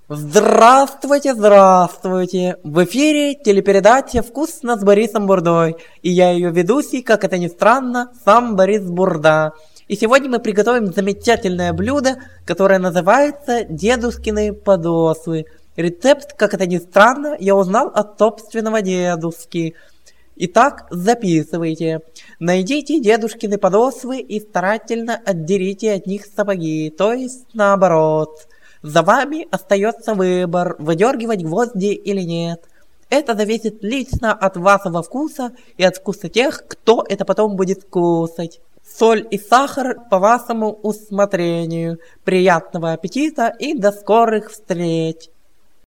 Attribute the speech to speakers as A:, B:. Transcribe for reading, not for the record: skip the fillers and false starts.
A: Здравствуйте, здравствуйте! В эфире телепередача «Вкусно» с Борисом Бурдой. И я ее ведущий, как это ни странно, сам Борис Бурда. И сегодня мы приготовим замечательное блюдо, которое называется «Дедушкины подошвы». Рецепт, как это ни странно, я узнал от собственного дедушки. Итак, записывайте. Найдите дедушкины подошвы и старательно отдерите от них сапоги, то есть наоборот. За вами остается выбор, выдергивать гвозди или нет. Это зависит лично от вашего вкуса и от вкуса тех, кто это потом будет кушать. Соль и сахар по вашему усмотрению. Приятного аппетита и до скорых встреч!